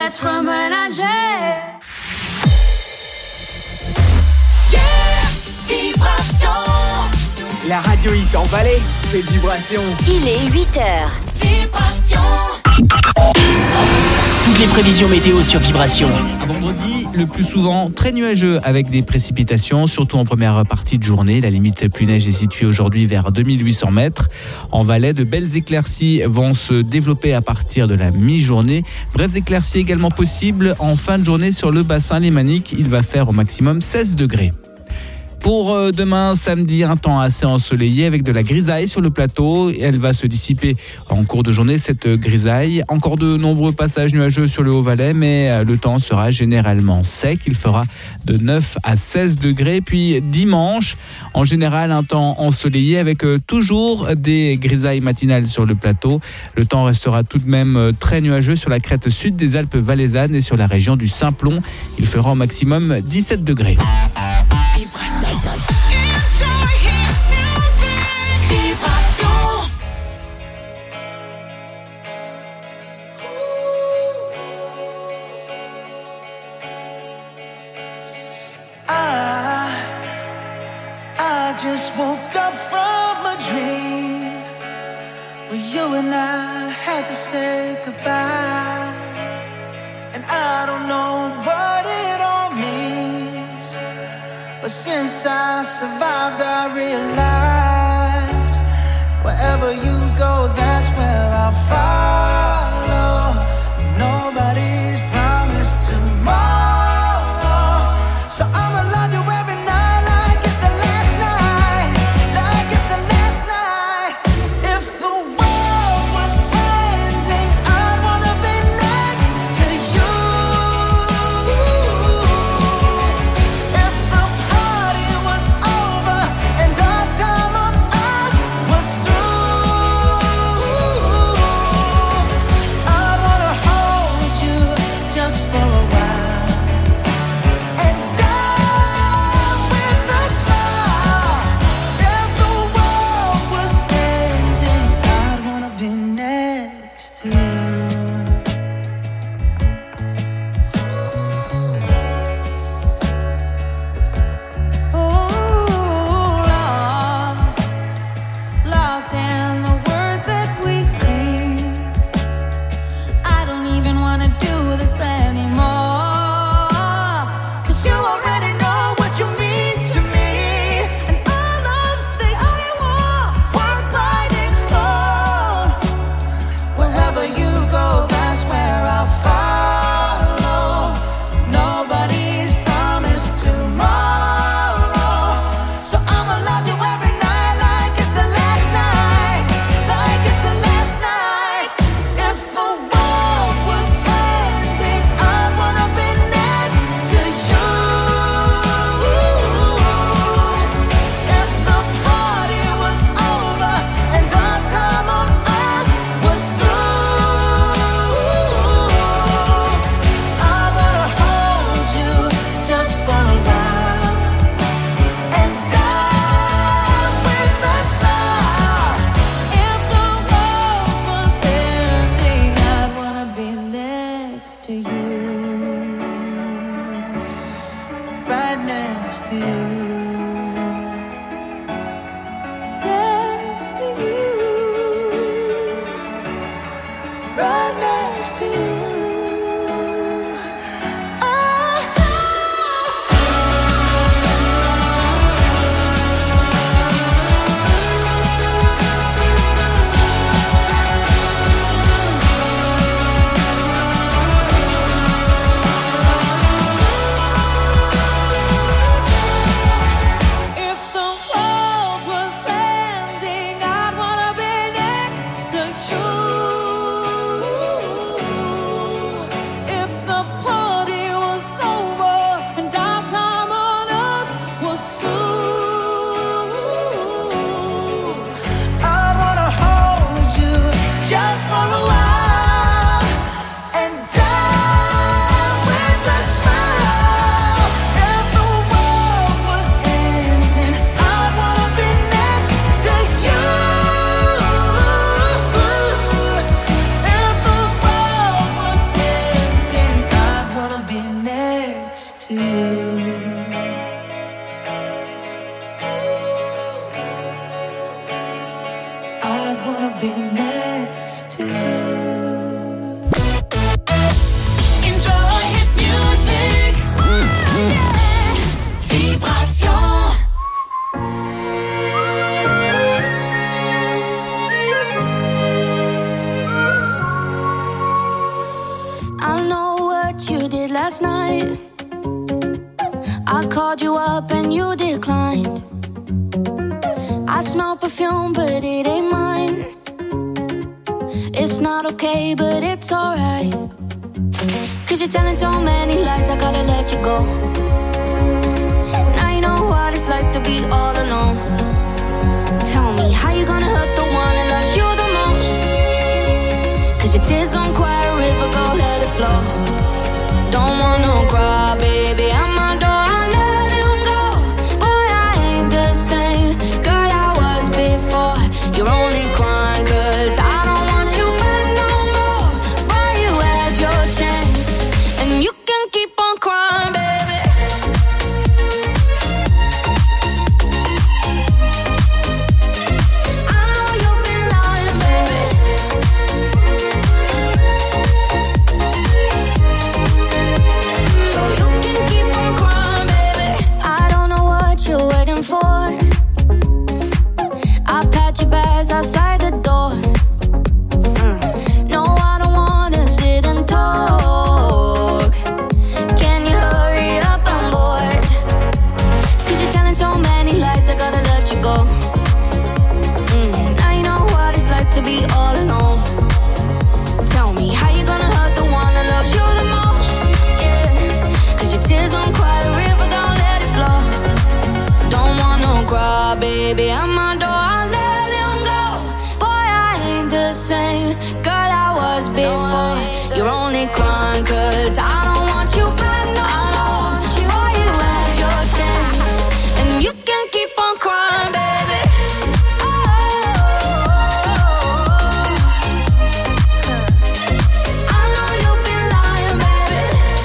let's reménager. Vibration. La radio hit en Valais, c'est Vibration. Il est 8h. Vibration. Toutes les prévisions météo sur Vibration. À vendredi, le plus souvent très nuageux avec des précipitations, surtout en première partie de journée. La limite pluie neige est située aujourd'hui vers 2800 mètres. En Valais, de belles éclaircies vont se développer à partir de la mi-journée. Brèves éclaircies également possibles en fin de journée sur le bassin lémanique. Il va faire au maximum 16 degrés. Pour demain, samedi, un temps assez ensoleillé avec de la grisaille sur le plateau. Elle va se dissiper en cours de journée, cette grisaille. Encore de nombreux passages nuageux sur le Haut-Valais, mais le temps sera généralement sec. Il fera de 9 à 16 degrés. Puis dimanche, en général, un temps ensoleillé avec toujours des grisailles matinales sur le plateau. Le temps restera tout de même très nuageux sur la crête sud des Alpes valaisannes et sur la région du Simplon. Il fera au maximum 17 degrés. I just woke up from a dream where you and I had to say goodbye, and I don't know what it all means, but since I survived I realized wherever you go, that's where I'll follow. Nobody's promised tomorrow, so I'ma love you every night like it's the last night, like it's the last night. If the world was ending, I'd wanna be next to you. If the party was over and our time on earth was through, I'd wanna hold you just for a while and die with a smile. If the world was ending, I'd wanna be next to you. Lost in the words that we scream. I don't even wanna do this anymore, 'cause you already know what you mean to me, and our love's the only war worth fighting for. Wherever you go, that's where I'll follow. Nobody's promised tomorrow, so I'ma love you every night like it's the last night, like it's the last night. If the world was ending, I'd wanna be next to you. If the party was over and our time on earth was through, I'd wanna hold you just for a while and die with a smile. If the world was ending, I'd wanna be next to you. Right next to you. Next to you. Right next to you. If the world was ending, I'd wanna be next to you. what you did last night. I called you up and you declined. I smell perfume, but it ain't mine. It's not okay, but it's alright. 'Cause you're telling so many lies, I gotta let you go. Now you know what it's like to be all alone. Tell me, how you gonna hurt the one that loves you the most? 'Cause your tears gon' quiet a river, go let it flow. Don't wanna cry, baby, I'm my door, I let him go. Boy, I ain't the same girl I was before. You're only crying 'cause I don't want you back no more. Boy, you had your chance, and you can keep on crying, baby. I know you've been lying, baby. So you can keep on crying, baby. I don't know what you're waiting for. I packed your bags outside the door. No, I don't wanna sit and talk. Can you hurry up? I'm bored. 'Cause you're telling so many lies, I gotta let you go. Now you know what it's like to be all alone. Tell me, how you gonna hurt the one that loves you the most? Yeah, 'cause your tears don't quiet a river, don't let it flow. Don't wanna cry, baby, I'm my door, I let him go. Boy, I ain't the same girl I was before. You're only crying 'cause I don't want you back no more. Boy, you had your chance, and you can keep on crying, baby. I know you've been lying, baby.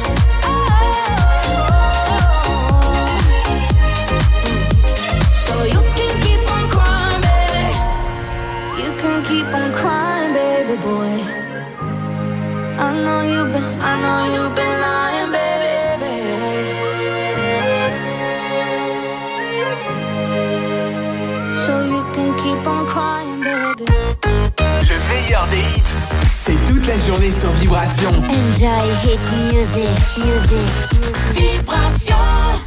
So you can keep on crying, baby. You can keep on crying, baby boy. I know you've been lying, baby. So you can keep on crying, baby. Le meilleur des hits, c'est toute la journée sur Vibration. Enjoy hit music, music. Vibration.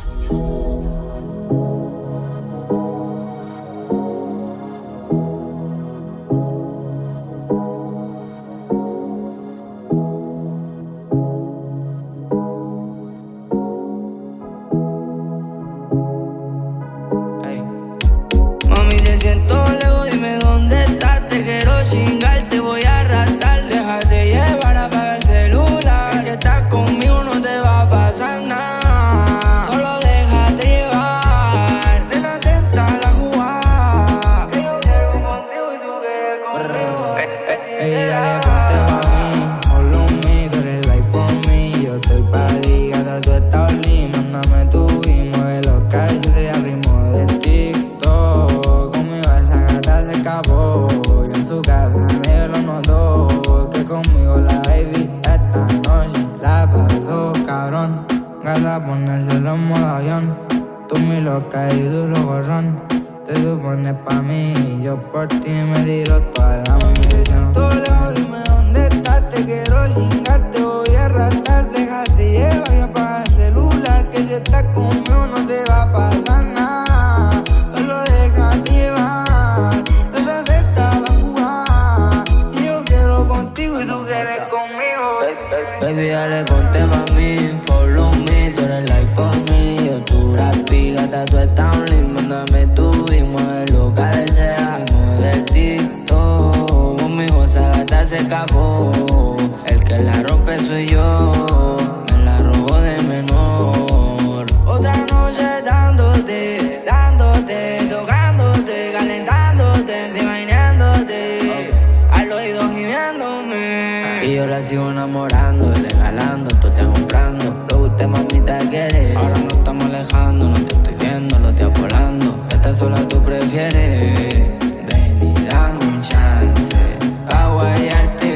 Mami, te siento lejos, dime dónde estás. Te quiero chingar, te voy a arrastrar. Déjate llevar, apaga el celular. Que si estás conmigo no te va a pasar nada. Solo déjate llevar. Nena, atenta a la jugada. Yo quiero contigo y tú quieres conmigo. Ey, dale, ponte pa' mí. Follow me, tú eres life for me. Yo estoy pa' ligada, tú estás olí. Mándame tu y mueve los calles de al ritmo del TikTok. Conmigo esa gata se escapó. Y en su casa negro lo notó. Que conmigo la baby esta noche la pasó cabrón. Gata, ponérselo en modo avión. Tú mi loca y duro gorrón. Te supones pa' mí y yo por ti me tiro toda la munición. Todo lejos, dime dónde estás. Te quiero chingar, te voy a arrastrar. Déjate llevar y apaga el celular. Que si estás conmigo no te va a pasar nada. Solo déjate llevar. Déjate estar a jugar. Y yo quiero contigo y tú quieres conmigo. Baby, dale, ponte pa' mí. Follow me, tú eres life for me. Yo tu rapi, gata, tú estás un link. Mándame tu y mueve lo que deseas. Mueve el TikTok. Conmigo esa gata se escapó. El que la rompe soy yo. Me la robó de menor. Otra noche dándote, dándote, tocándote, calentándote, enseñándote. Al oído gimiéndome. Y yo la sigo enamorando y regalando, tú te comprando. Lo que usted mamita quiere. Ahora no estamos alejando, no te estoy viendo, lo estoy apolando. Esta sola tú prefieres. Ven y dame un chance pa' guayarte.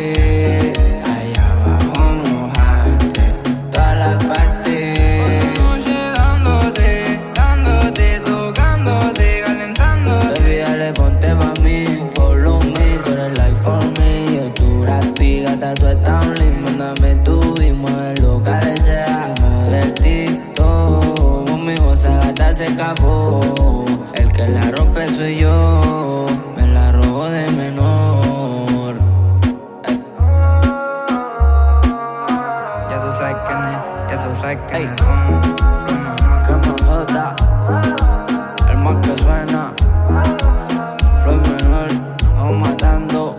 Allá abajo mojarte todas las partes. Otra noche dándote, dándote, tocándote, calentándote. Baby, dale, ponte pa' mí. Follow me, tú eres life for me. Yo tu rapi, gata, tú estás un link. Mándame tu y mueve lo que sabes quién es, ya tú sabes quién es. Flow menor, crema J, el más que suena. Flow menor, vamos matando.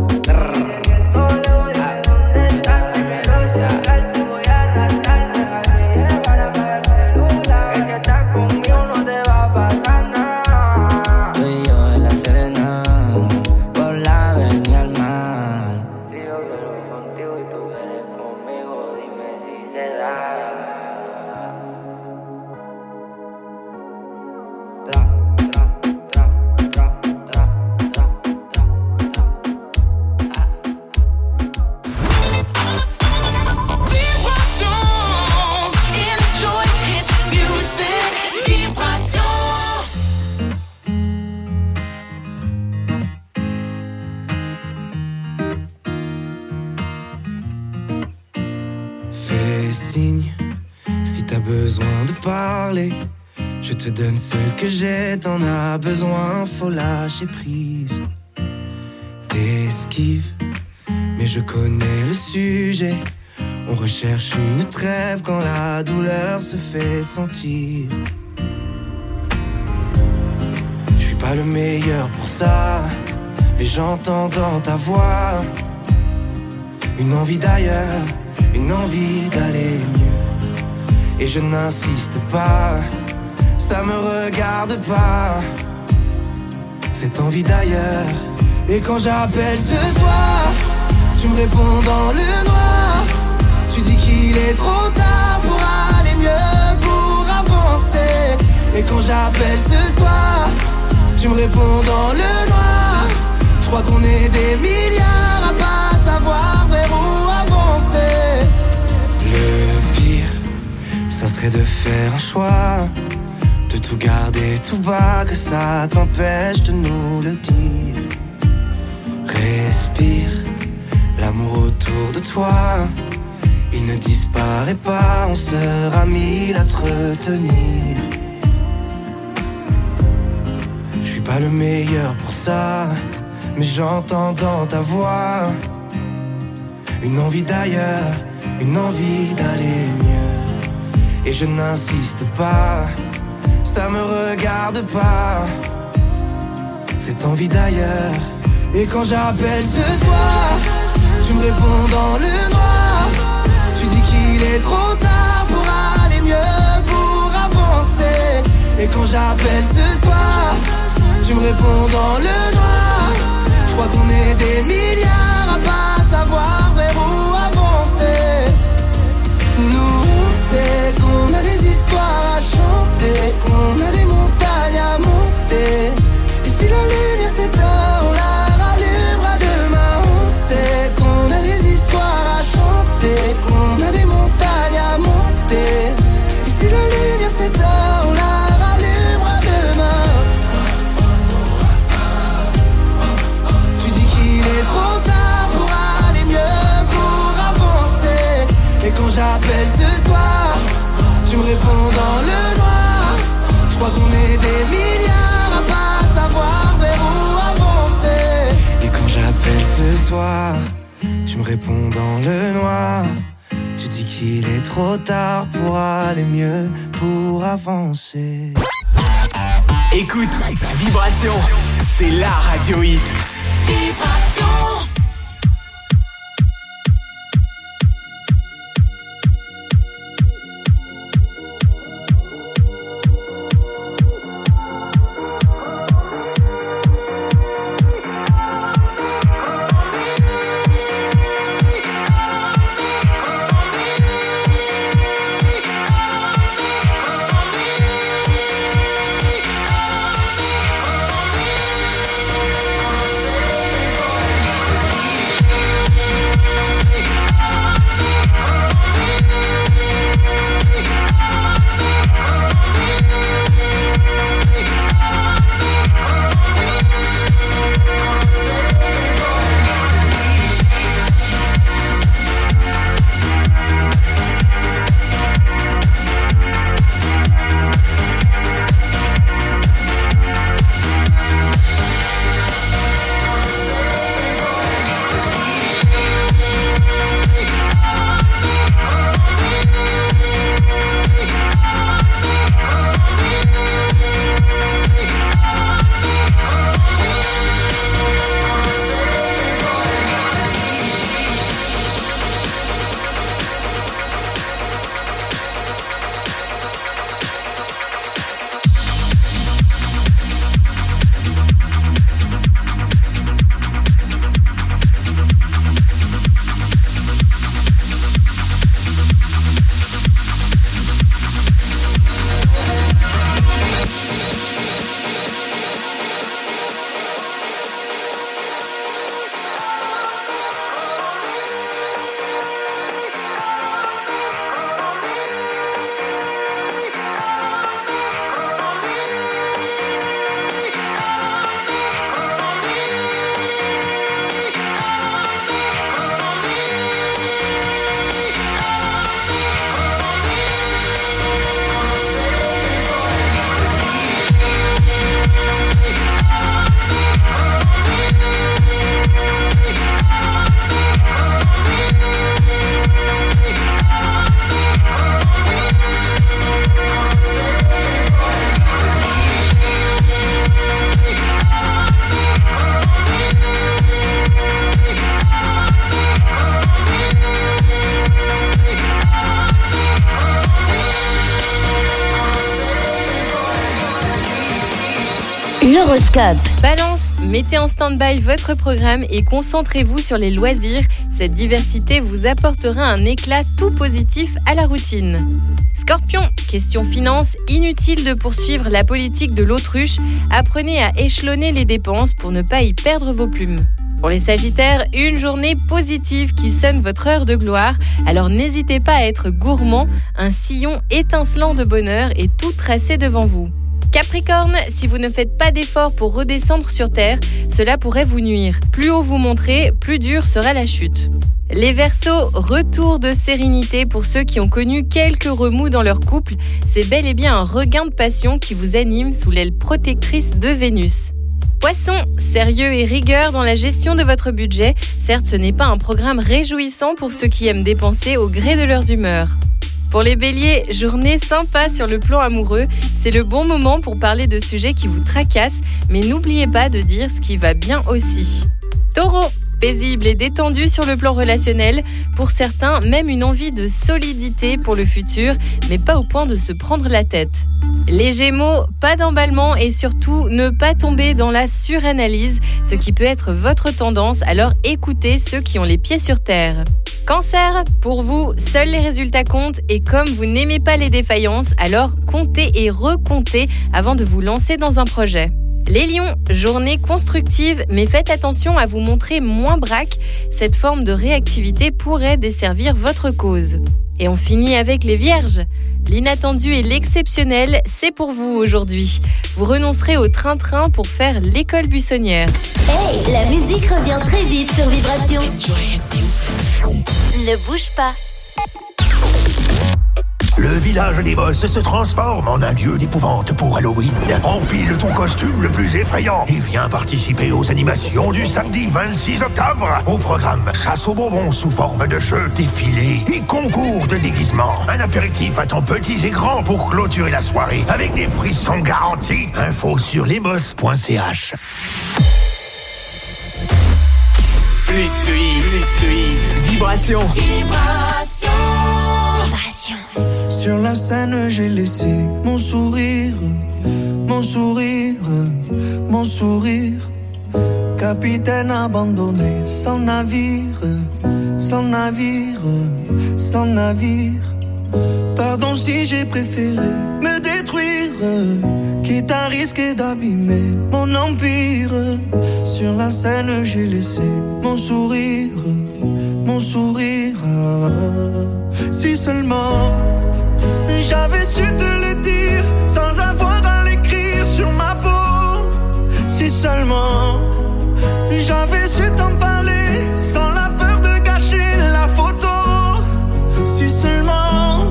Je te donne ce que j'ai, t'en as besoin, faut lâcher prise. T'esquives, mais je connais le sujet. On recherche une trêve quand la douleur se fait sentir. Je suis pas le meilleur pour ça, mais j'entends dans ta voix une envie d'ailleurs, une envie d'aller mieux. Et je n'insiste pas, ça me regarde pas, cette envie d'ailleurs. Et quand j'appelle ce soir, tu me réponds dans le noir. Tu dis qu'il est trop tard pour aller mieux, pour avancer. Et quand j'appelle ce soir, tu me réponds dans le noir. Je crois qu'on est des milliards à pas savoir vers où avancer. Le pire, ça serait de faire un choix, de tout garder tout bas, que ça t'empêche de nous le dire. Respire, l'amour autour de toi, il ne disparaît pas, on sera mille à te retenir. Je suis pas le meilleur pour ça, mais j'entends dans ta voix une envie d'ailleurs, une envie d'aller mieux. Et je n'insiste pas, ça me regarde pas, cette envie d'ailleurs. Et quand j'appelle ce soir, tu me réponds dans le noir. Tu dis qu'il est trop tard pour aller mieux, pour avancer. Et quand j'appelle ce soir, tu me réponds dans le noir. Je crois qu'on est des milliards à pas savoir vers où avancer. Nous on sait qu'on a des histoires à chanter, qu'on a des montagnes à monter. Et si la lumière s'éteint, on la rallumera demain. On sait qu'on a des histoires à chanter, qu'on a des montagnes à monter. Et si la lumière s'éteint, on la rallumera demain. Tu dis qu'il est trop tard pour aller mieux, pour avancer. Et quand j'appelle ce soir, tu me réponds dans le noir. Je crois qu'on est des milliards à pas savoir vers où avancer. Et quand j'appelle ce soir, tu me réponds dans le noir. Tu dis qu'il est trop tard pour aller mieux, pour avancer. Écoute, Vibration, c'est la radio hit. Vibration. L'horoscope. Balance, mettez en stand-by votre programme et concentrez-vous sur les loisirs. Cette diversité vous apportera un éclat tout positif à la routine. Scorpion, question finance, inutile de poursuivre la politique de l'autruche. Apprenez à échelonner les dépenses pour ne pas y perdre vos plumes. Pour les Sagittaires, une journée positive qui sonne votre heure de gloire. Alors n'hésitez pas à être gourmand, un sillon étincelant de bonheur est tout tracé devant vous. Capricorne, si vous ne faites pas d'efforts pour redescendre sur Terre, cela pourrait vous nuire. Plus haut vous montrez, plus dure sera la chute. Les Verseaux, retour de sérénité pour ceux qui ont connu quelques remous dans leur couple. C'est bel et bien un regain de passion qui vous anime sous l'aile protectrice de Vénus. Poissons, sérieux et rigueur dans la gestion de votre budget. Certes, ce n'est pas un programme réjouissant pour ceux qui aiment dépenser au gré de leurs humeurs. Pour les Béliers, journée sympa sur le plan amoureux. C'est le bon moment pour parler de sujets qui vous tracassent, mais n'oubliez pas de dire ce qui va bien aussi. Taureau, paisible et détendu sur le plan relationnel. Pour certains, même une envie de solidité pour le futur, mais pas au point de se prendre la tête. Les Gémeaux, pas d'emballement et surtout ne pas tomber dans la suranalyse, ce qui peut être votre tendance, alors écoutez ceux qui ont les pieds sur terre. Cancer, pour vous, seuls les résultats comptent et comme vous n'aimez pas les défaillances, alors comptez et recomptez avant de vous lancer dans un projet. Les Lions, journée constructive, mais faites attention à vous montrer moins braque. Cette forme de réactivité pourrait desservir votre cause. Et on finit avec les Vierges. L'inattendu et l'exceptionnel, c'est pour vous aujourd'hui. Vous renoncerez au train-train pour faire l'école buissonnière. Hey, la musique revient très vite sur Vibration. Ne bouge pas. Le village des Bosses se transforme en un lieu d'épouvante pour Halloween. Enfile ton costume le plus effrayant et viens participer aux animations du samedi 26 octobre. Au programme, chasse aux bonbons sous forme de jeux, défilés et concours de déguisement. Un apéritif à temps petits et grands pour clôturer la soirée avec des frissons garantis. Info sur lesbosses.ch. Plus de hits. Vibration. Sur la scène, j'ai laissé mon sourire, mon sourire, mon sourire. Capitaine abandonné, sans navire, sans navire, sans navire. Pardon si j'ai préféré me détruire, quitte à risquer d'abîmer mon empire. Sur la scène, j'ai laissé mon sourire, mon sourire. Si seulement j'avais su te le dire sans avoir à l'écrire sur ma peau. Si seulement j'avais su t'en parler sans la peur de gâcher la photo. Si seulement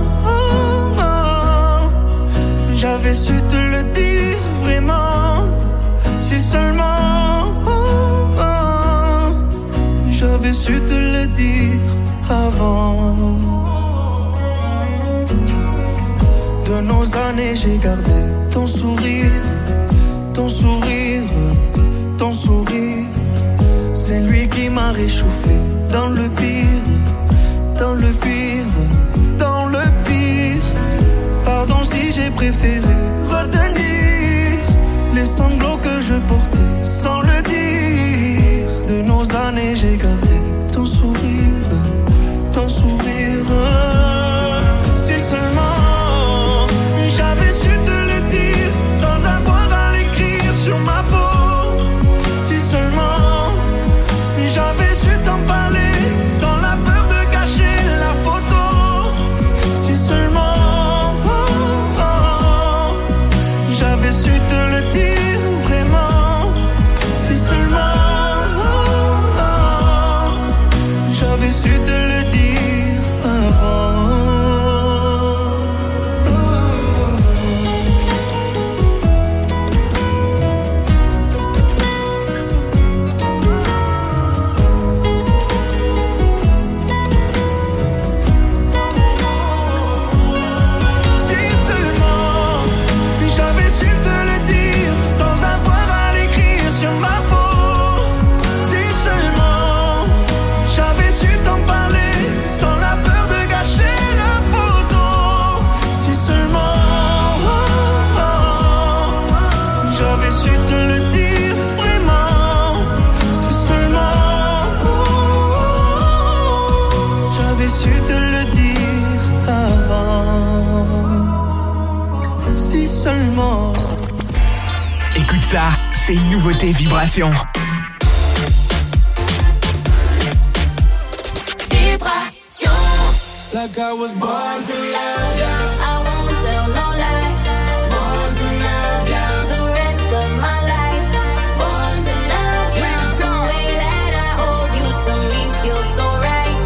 j'avais su te le dire vraiment. Si seulement j'avais su te le dire avant. De nos années, j'ai gardé ton sourire, ton sourire, ton sourire. C'est lui qui m'a réchauffé dans le pire, dans le pire, dans le pire. Pardon si j'ai préféré retenir les sanglots que je portais sans le dire. De nos années, j'ai gardé ton sourire, ton sourire. Si seulement j'avais su te le dire sans avoir à l'écrire sur ma peau. Si seulement j'avais su t'en parler sans la Ça, c'est une nouveauté Vibration. Vibration. Like I was Born to love you. I won't tell no lie. Born to love you. The rest of my life. Born to love you. The way that I hold you to me feels so right.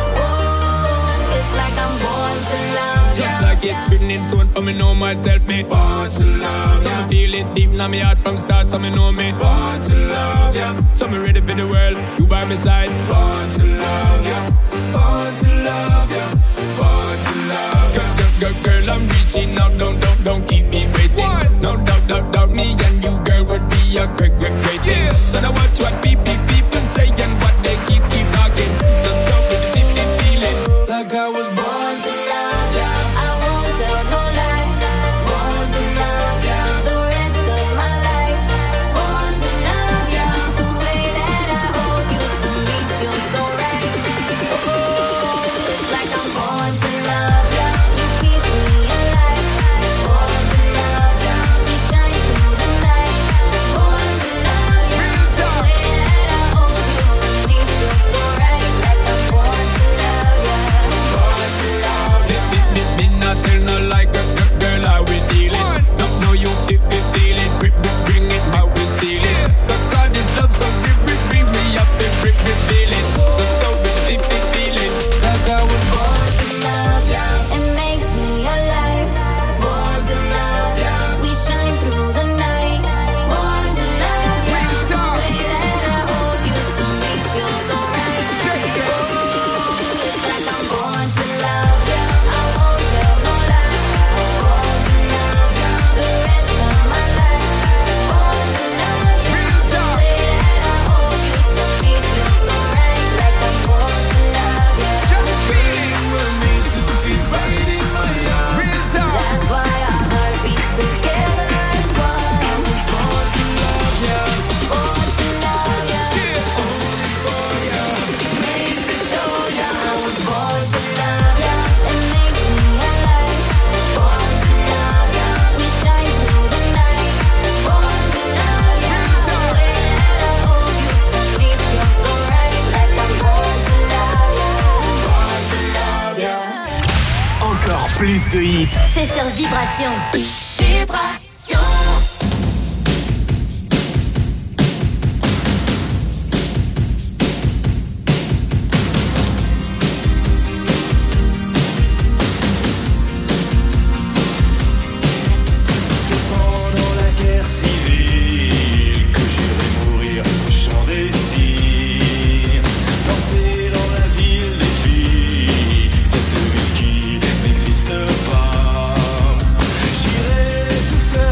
Whoa, it's like I'm born to love you. Just like it's written in stone for me know myself, me born to love ya. So me feel it deep in my heart from start, so me know me born to love ya. So me ready for the world, you by my side. Born to love ya, born to love ya, born to love ya. Girl, I'm reaching out, don't keep me waiting. No doubt, me and you, girl, would be a great thing. So now watch what people say and what they keep talking. Let's go with the feeling. like I was born to love ya. I won't tell no lie. Born to love ya. The rest of my life. Born to love ya. The way that I hold you to me feels so right. Oh, it's like I'm born to love ya. You keep me alive. Born to love ya. We shine through the night. Born to love ya. The way that I hold you to me feels so right. Like I'm born to love ya. Born to love ya. Me not tell no like girl, how we dealing. No, you feel it. Bring it, how we seal it. God, this love so bring me up and bring the feeling. Let's go with the feeling. like I was born to love ya. It makes me alive. Born to love ya. We shine through the night. Born to love ya. The way that I hold you to me feels so right. Oh, it's like I'm born to love ya. I won't tell no lie. Born to love ya. The rest of my life. Born to love ya. The way that I hold you to me feels so right. Like I'm born to love ya. feeling with me to feel right in my arms. That's why our heart beats together as one. I was born to love ya, Born to love ya. only for ya. Made to show ya. I was born to love ya. It makes me alive. Born to love ya. We shine through the night. Born to love ya. The way that I hold you to me feels so right. Like I'm born to love ya. Born to love ya. Encore plus de hits. C'est sur Vibration. Vibration. C'est pendant la guerre civile que j'irai mourir au champ des cygnes. Danser dans la ville des filles, cette ville qui n'existe pas. J'irai tout seul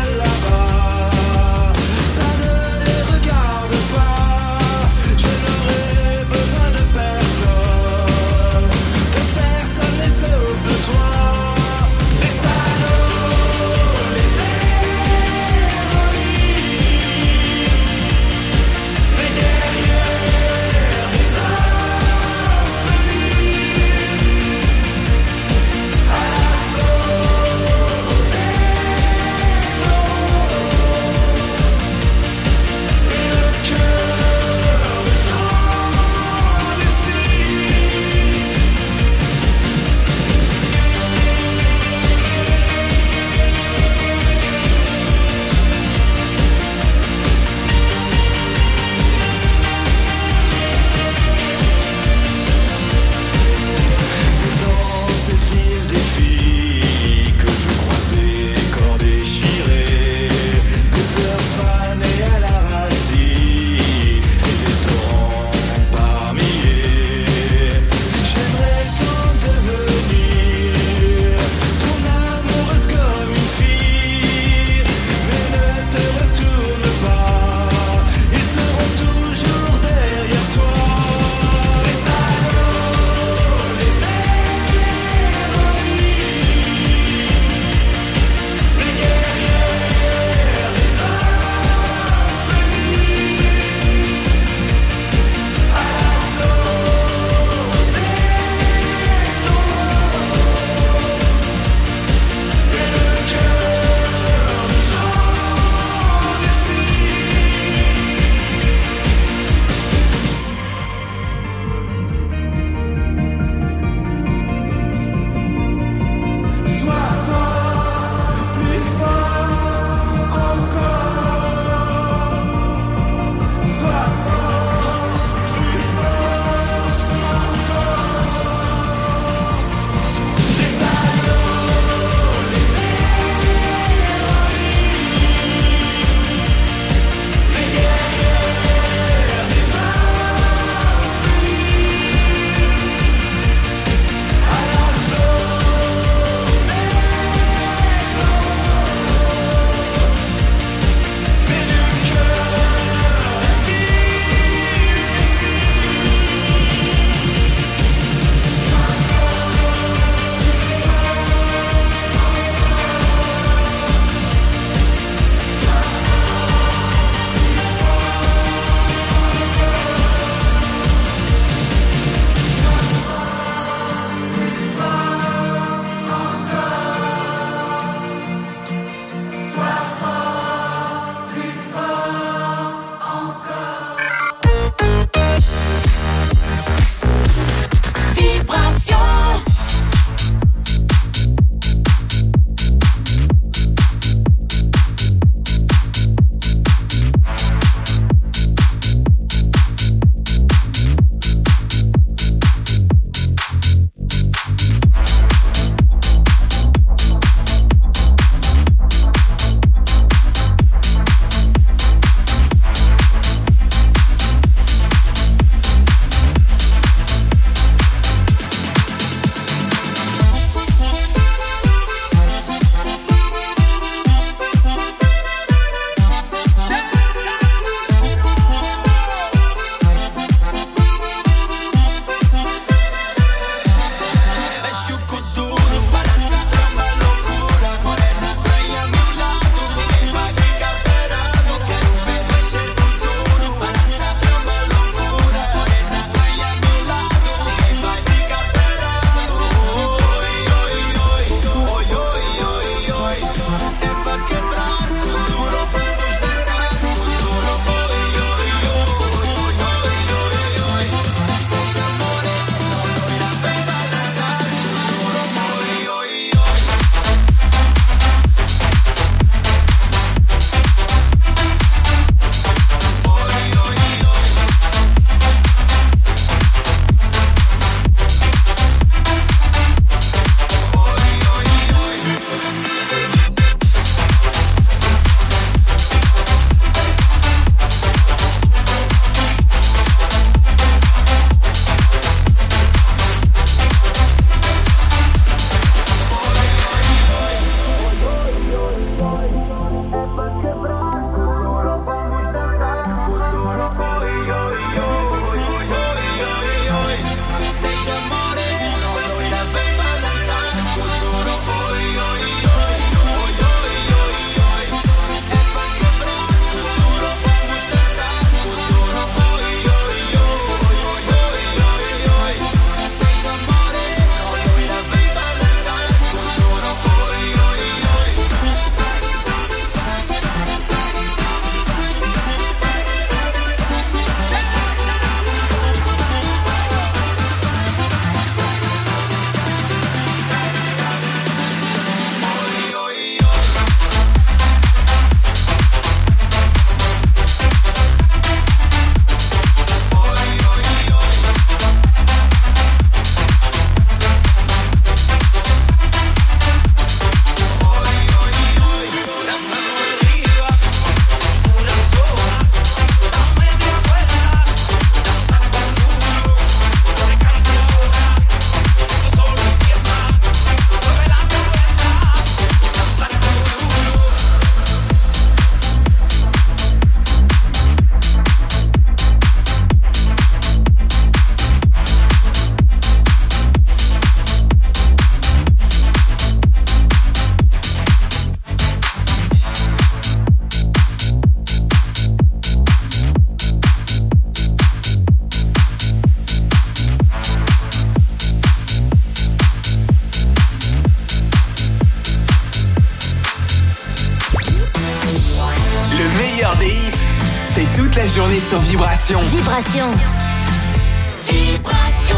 toute la journée sur Vibration. Vibration. Vibration.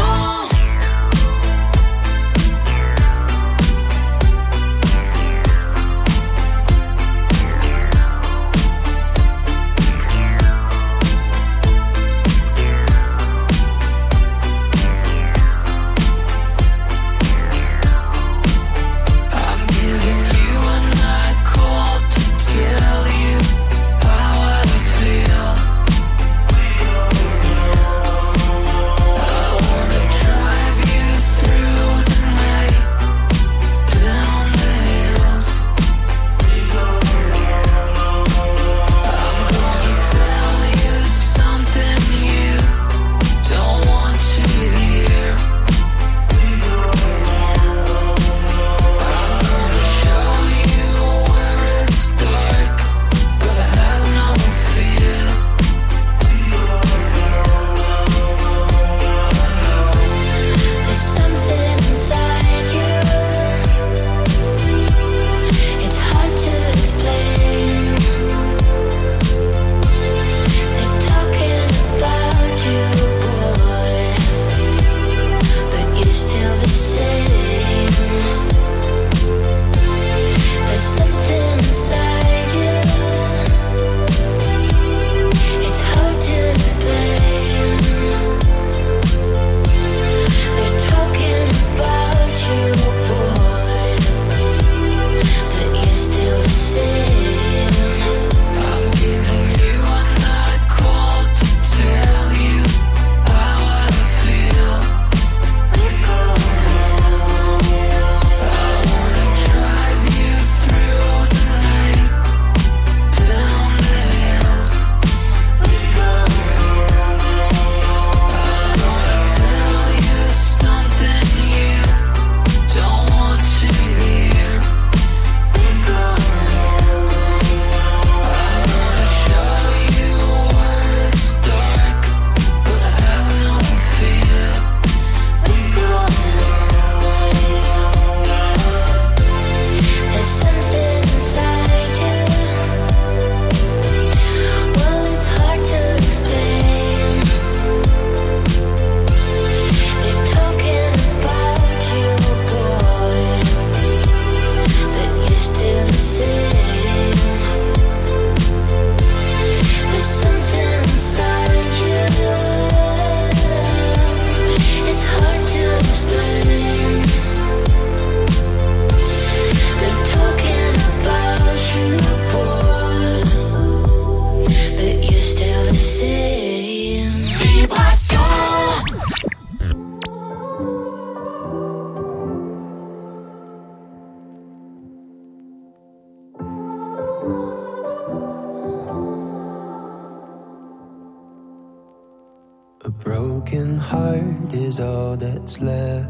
A broken heart is all that's left.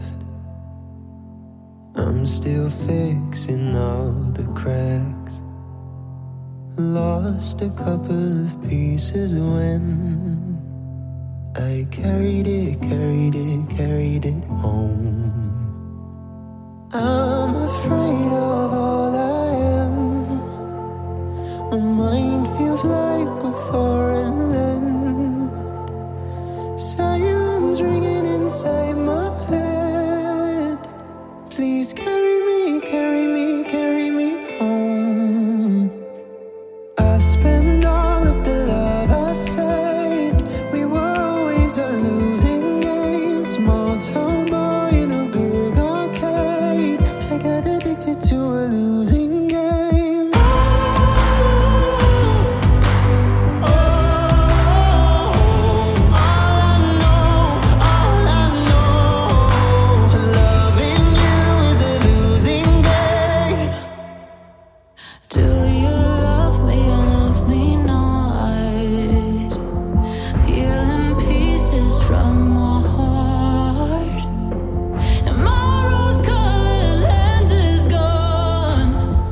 I'm still fixing all the cracks. Lost a couple of pieces when I carried it home. I'm afraid of all I am. My mind feels like a foreign land. Silence ringing inside my head. Please carry me, carry me, carry me home. I've spent all of the love I saved. We were always a losing game. Small town boy in a big arcade. I got addicted to a losing game. And my rose-colored lens is gone.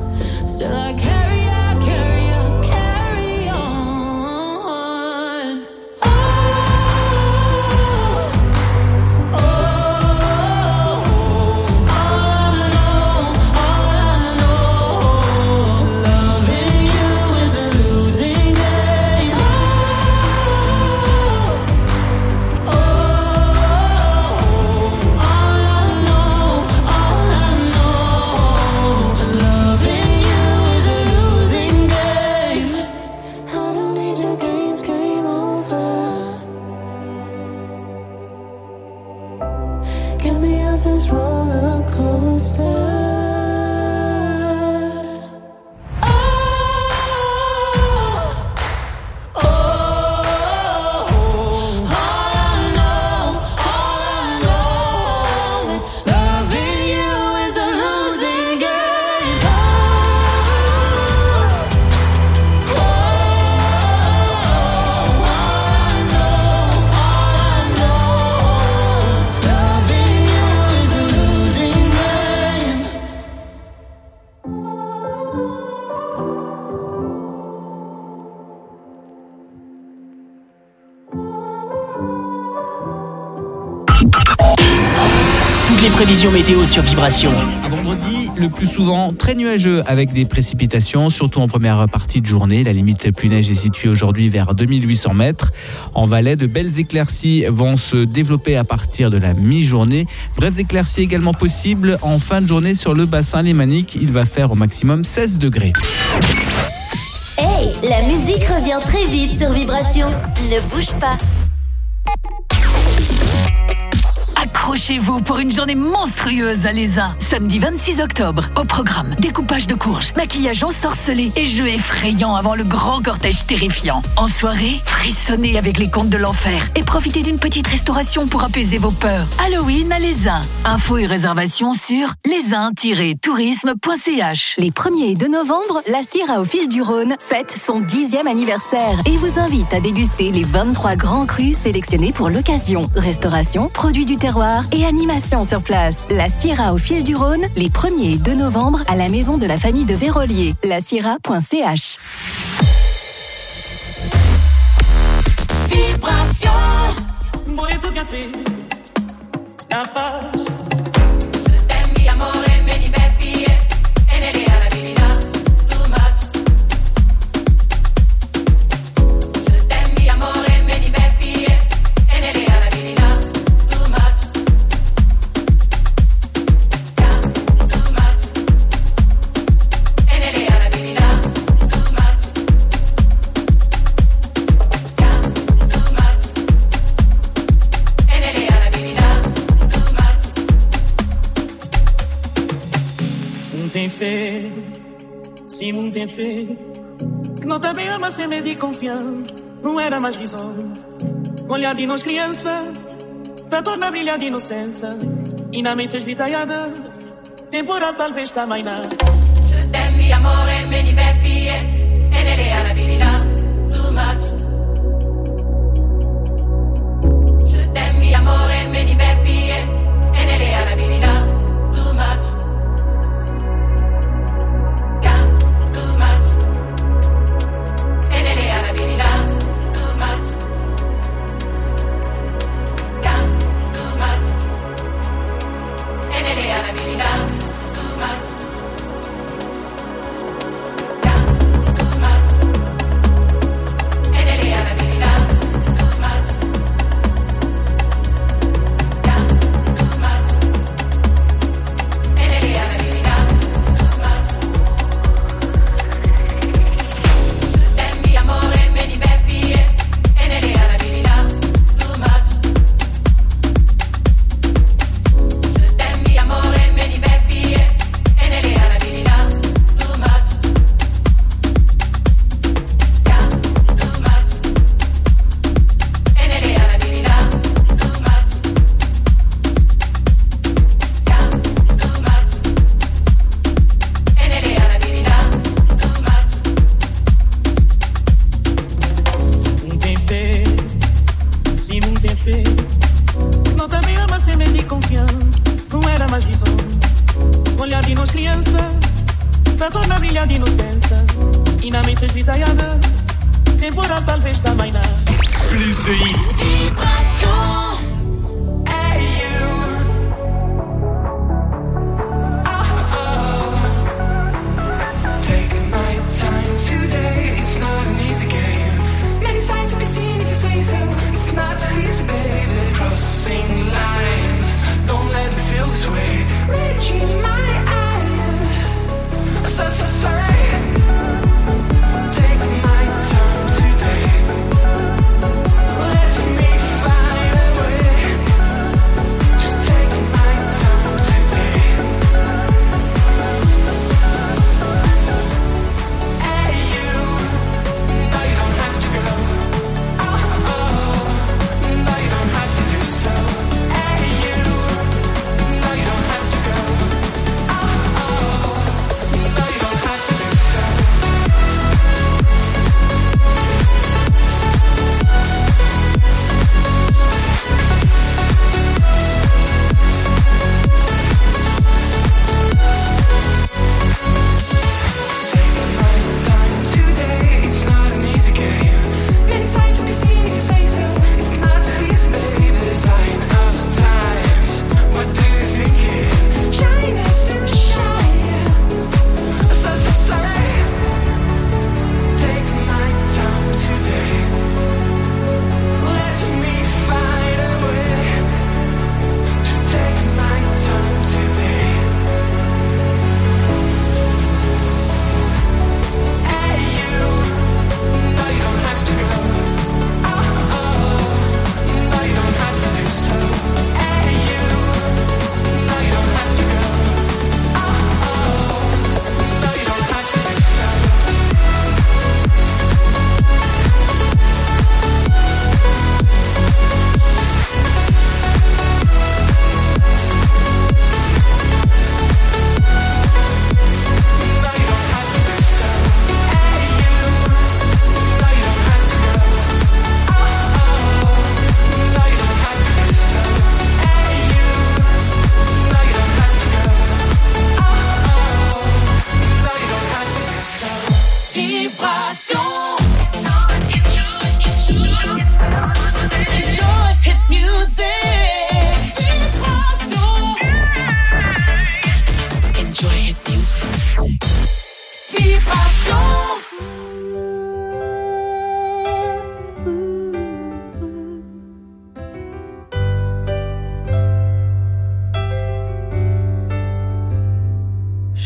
prévision météo sur Vibration. À vendredi, le plus souvent très nuageux avec des précipitations, surtout en première partie de journée. La limite pluie-neige est située aujourd'hui vers 2800 mètres. En Valais, de belles éclaircies vont se développer à partir de la mi-journée. Brèves éclaircies également possibles en fin de journée sur le bassin lémanique. Il va faire au maximum 16 degrés. Hey, la musique revient très vite sur Vibration. Ne bouge pas. Accrochez-vous pour une journée monstrueuse à l'ESA. Samedi 26 octobre, au programme découpage de courges, maquillage ensorcelé et jeux effrayants avant le grand cortège terrifiant. En soirée, frissonnez avec les contes de l'enfer et profitez d'une petite restauration pour apaiser vos peurs. Halloween à l'ESA. Infos et réservations sur lesin-tourisme.ch. Les 1er et 2 novembre, la Syrah au fil du Rhône fête son 10e anniversaire et vous invite à déguster les 23 grands crus sélectionnés pour l'occasion. Restauration, produits du terroir et animation sur place. La Syrah au fil du Rhône, les 1er et 2 novembre à la maison de la famille de Vérolier. lasyrah.ch. Vibration. Moi tout bien fait. La page. Se não tem fé, não também ama ser medo e confiança. Não era mais visões. Olhar de nós criança, tá toda brilha de inocência. E na mente esvitalhada, temporal talvez também não. Je t'aime, amore, me diverti, e nelle arabilità, too much. Je t'aime, amore, me diverti, e nelle arabilità, too much. Plus de hits. Take my time today. Let me find a way.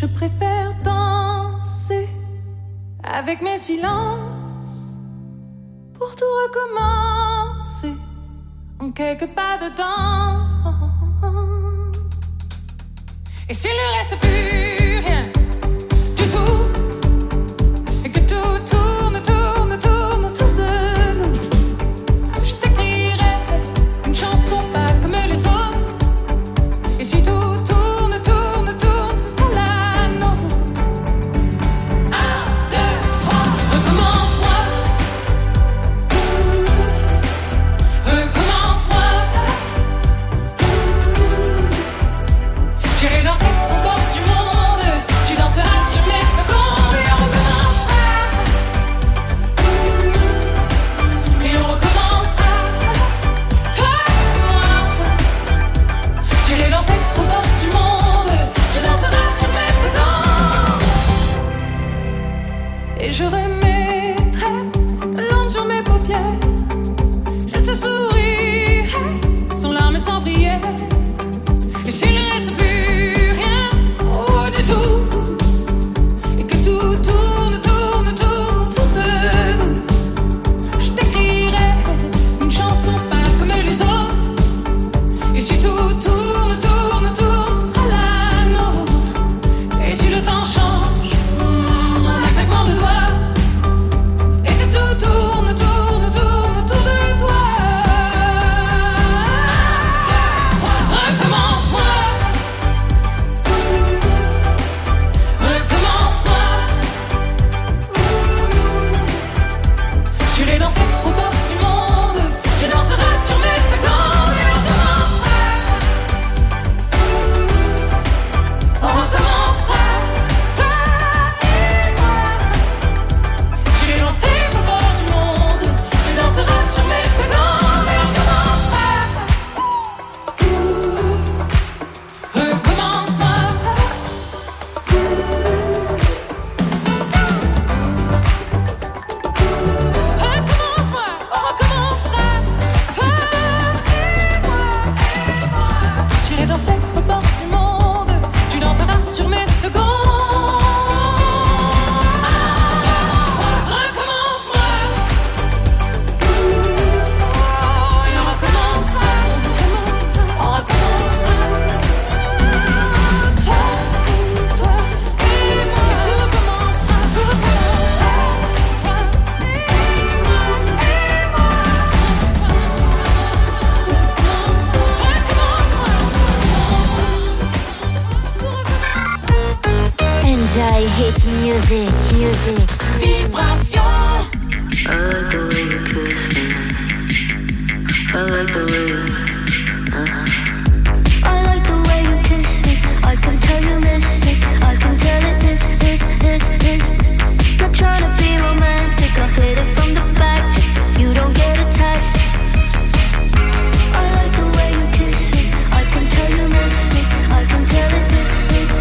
préfère danser avec mes silences pour tout recommencer en quelques pas de danse. Et s'il ne reste plus rien du tout, et que tout tourne, tourne, tourne autour de nous, je t'écrirai une chanson pas comme les autres. Et si tout tourne, tourne, tourne, ce sera la nôtre. 1, 2, 3, recommence-moi. Recommence-moi. J'irai danser au bord du monde. Tu danseras sur mes secondes. Et on recommencera. Et on recommencera. Toi et moi. J'irai danser au bord du monde. Tu danseras sur mes secondes. Et je remettrai de l'encre sur mes paupières. Je te sourirai sans larmes et sans prière. Et s'il ne reste plus rien, oh du tout, et que tout tourne, tourne, tourne autour de nous, je t'écrirai une chanson pas comme les autres. Et si tout tourne, tourne, tourne, ce sera la nôtre. Et si le temps change, en un claquement de doigts, et que tout tourne, tourne, tourne autour de toi. Recommence-moi. Recommence-moi. J'irai danser au bord du monde. Je danserai sur mes secondes. Et on recommencera. On recommencera. Toi et moi. J'irai danser au bord du monde. Je danserai sur mes secondes. Et on recommencera. Recommence-moi. Recommence-moi, on recommencera. Toi et moi. J'irai danser au bord du monde. Tu danseras sur mes secondes. 1, 2, 3, recommence-moi. Et on recommencera. On recommencera. Toi et moi. Et tout recommencera. Tout recommencera. Toi et moi. Enjoy hit music, music. Vibration. I like the way you kiss me. I like the way you. I like the way you kiss me. I can tell you miss it. I can tell it is. Not trying to be romantic. I'll hit it from the back just so you don't get attached. I like the way you kiss me. I can tell you miss it. I can tell it is.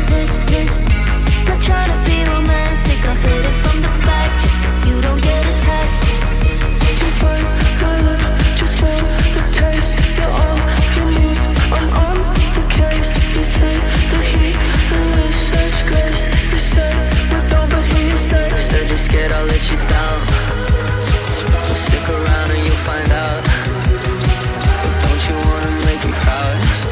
Not trying to be romantic. I'll hit it from the back just so you don't get attached. You bite my lip just for the taste. You're on your knees, I'm on the case. You take the heat and with such grace. You say we don't, but here you stay. Said you're scared I'll let you down. Well, stick around and you'll find out. But don't you wanna make me proud?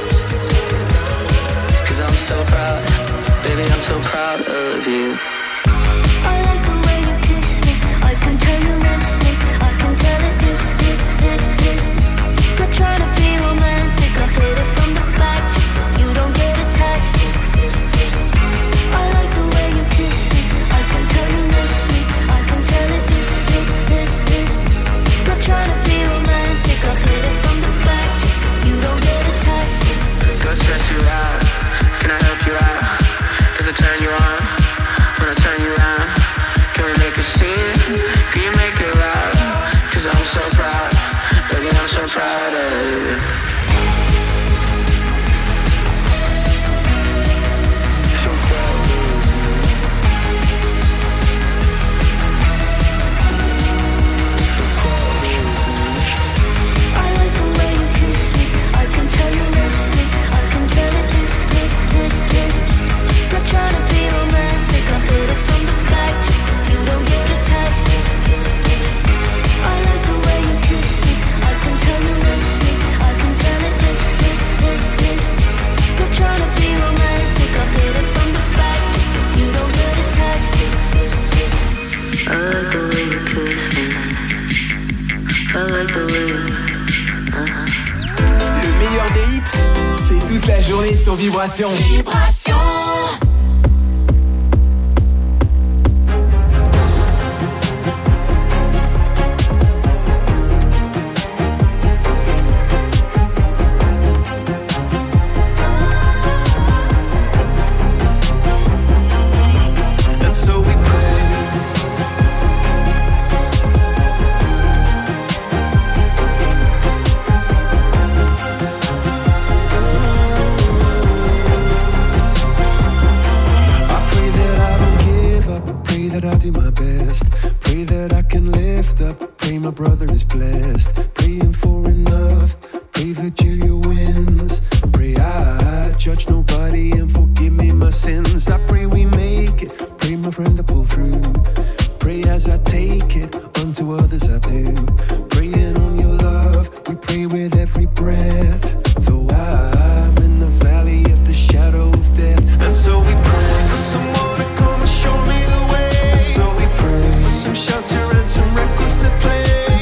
'Cause I'm so proud. Baby, I'm so proud of you. I like the way you kiss me. I can tell you miss me. I can tell it is. Not trying to be romantic. I'll hit it from the back just so you don't get attached. I like the way you kiss me. I can tell you miss me. I can tell it is. Not trying to be romantic. I'll hit it from the back just so you don't get attached. Go stress you out. Can I help you out? Does it turn you on? When I turn you around, can we make a scene? Can you make it loud? 'Cause I'm so proud. Baby, I'm so proud of you. I like the way you kiss me. I can tell you miss me. I can tell it is. Not trying to be romantic. sur Vibration. Vibration. Brother is blessed, praying for enough. Pray Virgilia wins. Pray I judge nobody and forgive me my sins. I pray we make it. Pray my friend to pull through. Pray as I take it, unto others I do. Praying on your love, we pray with every breath. Though I'm in the valley of the shadow of death, and so we pray for someone to come and show me the way. And so we pray for some shelter and some records to play.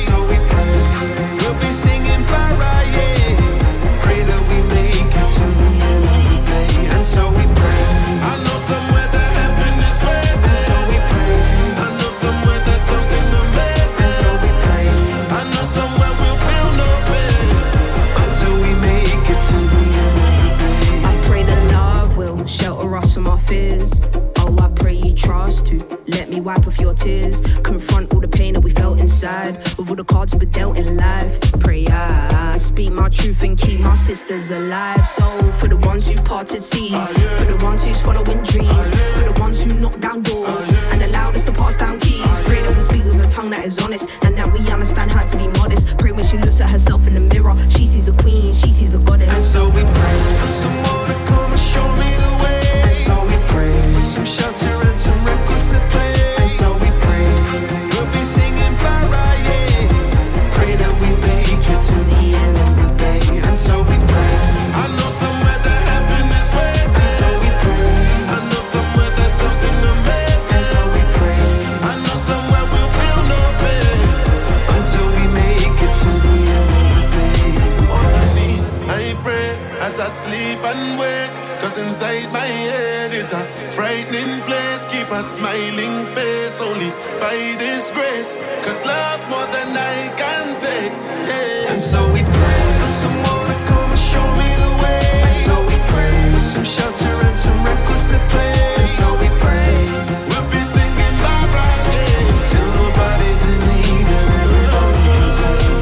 Wipe off your tears, confront all the pain that we felt inside. With all the cards we dealt in life, pray I speak my truth and keep my sisters alive. So for the ones who parted seas, for the ones who's following dreams, for the ones who knock down doors and allowed us to pass down keys. Pray that we speak with a tongue that is honest and that we understand how to be modest. Pray when she looks at herself in the mirror, she sees a queen, she sees a goddess. And so we pray for someone to come and show me the way. And so we pray for some shelter and some records to play. So we pray, we'll be singing para, yeah. Pray that we make it to the end of the day. And so we pray, I know somewhere that heaven is waiting. And so we pray, I know somewhere there's something amazing. And so we pray, I know somewhere we'll feel no pain until we make it to the end of the day. On my knees, I pray as I sleep and wake. Cause inside my head is a frightening place. Keep a smiling face only by this grace. Cause love's more than I can take, yeah. And so we pray for someone to come and show me the way. And so we pray for some shelter and some records to play. And so we pray, we'll be singing Barbara, yeah. Till nobody's in need and everybody can sing.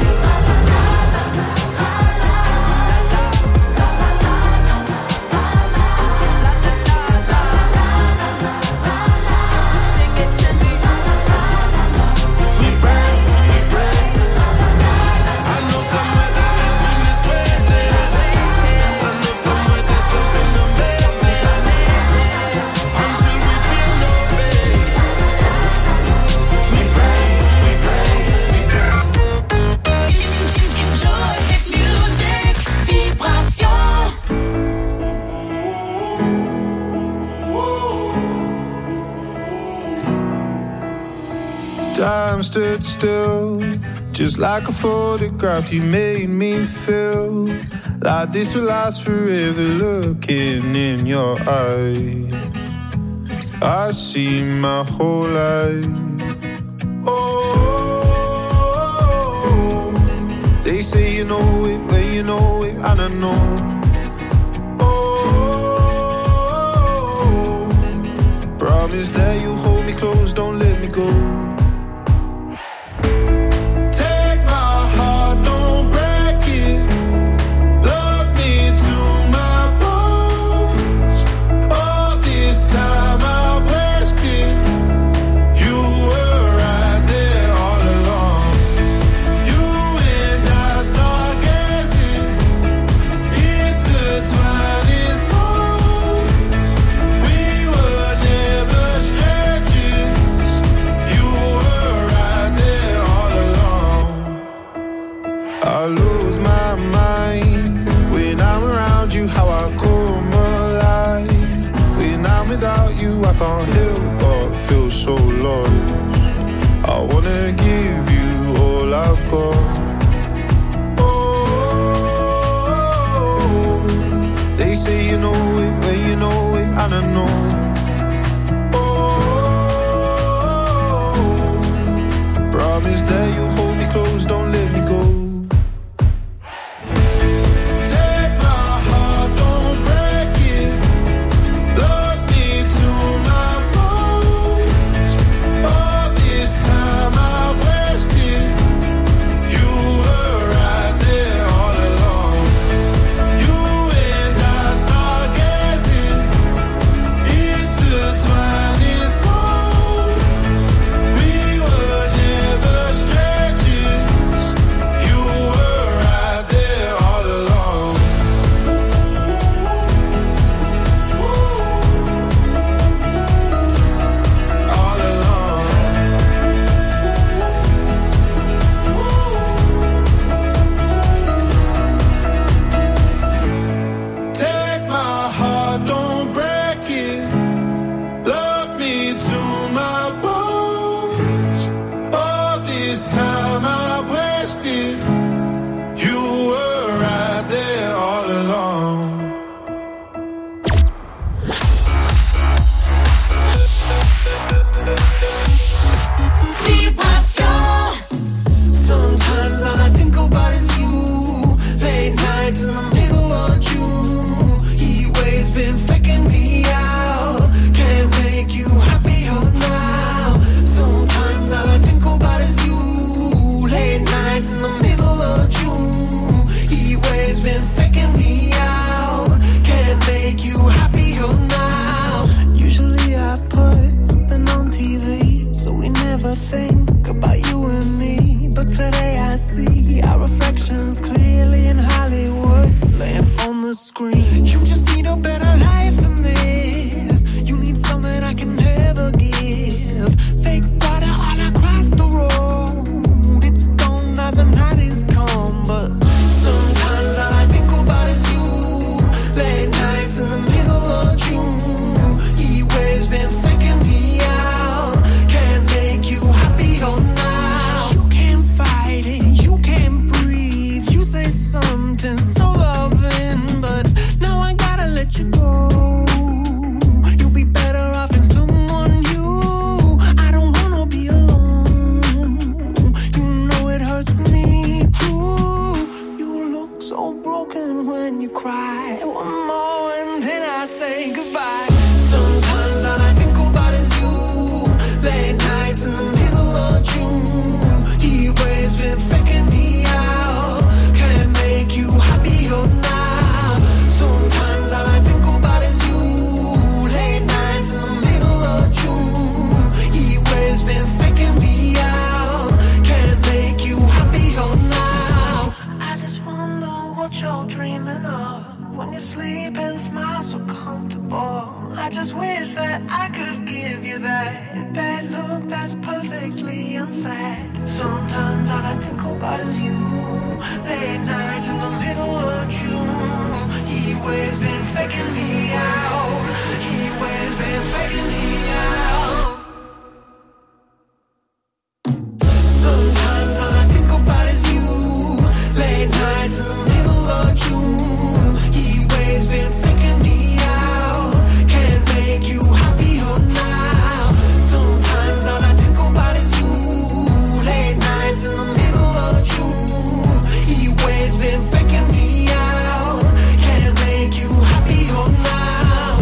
Time stood still, just like a photograph. You made me feel like this will last forever. Looking in your eyes, I see my whole life. Oh, they say you know it when you know it, and I know. Oh, promise that you hold me close, don't let me go. I can't help but feel so lost. I wanna give you all I've got. Oh, they say you know wanna know. Promise that you hold me close, don't let me go. Take my heart, don't break it. Love me to my bones. All this time I've wasted. You were right there all along. You and I stargazing, intertwining souls. We were never strangers. You were right there all along. All along. Take my heart, don't break it. Love me to my bones. All this time I've wasted. You were right there all along. Sometimes all I think about is you. Late nights in the middle of June. He always been faking me out. Can't make you happier now. Sometimes all I think about is you. Late nights in the middle of June. He always been faking me out. Can't make you happier now. Usually I put something on TV, so we never think about you and me. But today I see our reflections clearly in Hollywood, laying on the screen. You just need a better life than this. You need something I can never give. Fake water all across the road. It's gone now, the night is come. But sometimes all I think about is you. Late nights in the middle of June. He always been faking me out. Can't make you happier now. You can't fight it, you can't breathe. You say something so loving, but now I gotta let you go. You'll be better off in someone new. I don't wanna be alone. You know it hurts me too. You look so broken when you cry. One more and then I say goodbye. Sometimes all I think about is you. Late nights in the middle of June. He always been faking me out. Can't make you happier now. Sometimes all I think about is you. Late nights in the middle of June. He always been faking me out. Can't make you happier now. I just wonder what you're dreaming of when you sleep and smile so comfortable. I just wish that I could give you that look that's perfectly unsaid. Sometimes all I think about is you. Late nights in the middle of June. He always been faking me out. He always been faking me out. Sometimes all I think about is you. Late nights in the middle of June. He always been faking me out. Can't make you happier now. Sometimes all I think about is you. Late nights in the middle of June. He always been faking me out. Can't make you happier now.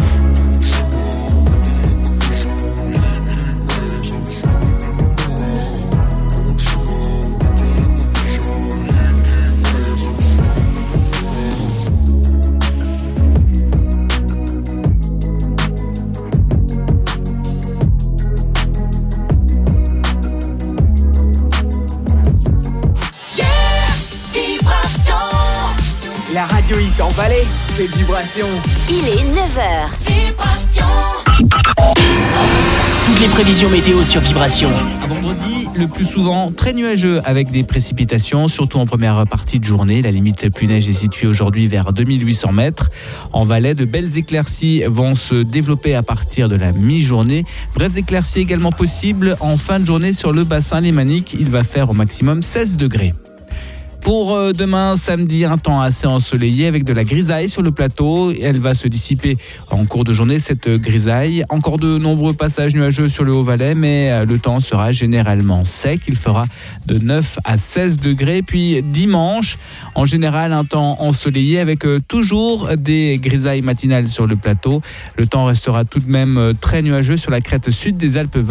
La radio hit en Valais, c'est Vibration. Il est 9h. Vibration. Toutes les prévisions météo sur Vibration. À vendredi, le plus souvent très nuageux avec des précipitations, surtout en première partie de journée. La limite pluie neige est située aujourd'hui vers 2800 mètres. En Valais, de belles éclaircies vont se développer à partir de la mi-journée. Brèves éclaircies également possibles en fin de journée sur le bassin lémanique. Il va faire au maximum 16 degrés. Pour demain, samedi, un temps assez ensoleillé avec de la grisaille sur le plateau. Elle va se dissiper en cours de journée, cette grisaille. Encore de nombreux passages nuageux sur le Haut-Valais, mais le temps sera généralement sec. Il fera de 9 à 16 degrés. Puis dimanche, en général, un temps ensoleillé avec toujours des grisailles matinales sur le plateau. Le temps restera tout de même très nuageux sur la crête sud des Alpes.